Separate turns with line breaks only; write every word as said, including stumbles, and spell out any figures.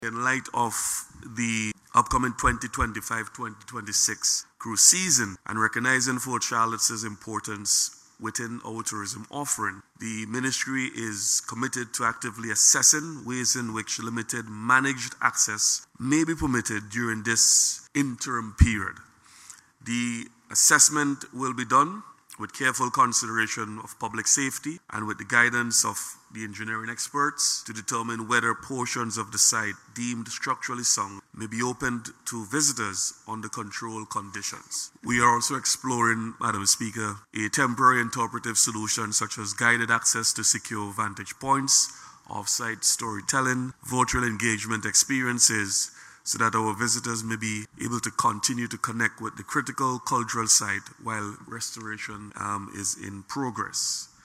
In light of the upcoming twenty twenty-five twenty twenty-six cruise season and recognizing Fort Charlotte's importance within our tourism offering, the ministry is committed to actively assessing ways in which limited managed access may be permitted during this interim period. The assessment will be done with careful consideration of public safety and with the guidance of the engineering experts to determine whether portions of the site deemed structurally sound may be opened to visitors under controlled conditions. We are also exploring, Madam Speaker, a temporary interpretive solution such as guided access to secure vantage points, off-site storytelling, virtual engagement experiences, so that our visitors may be able to continue to connect with the critical cultural site while restoration um, is in progress.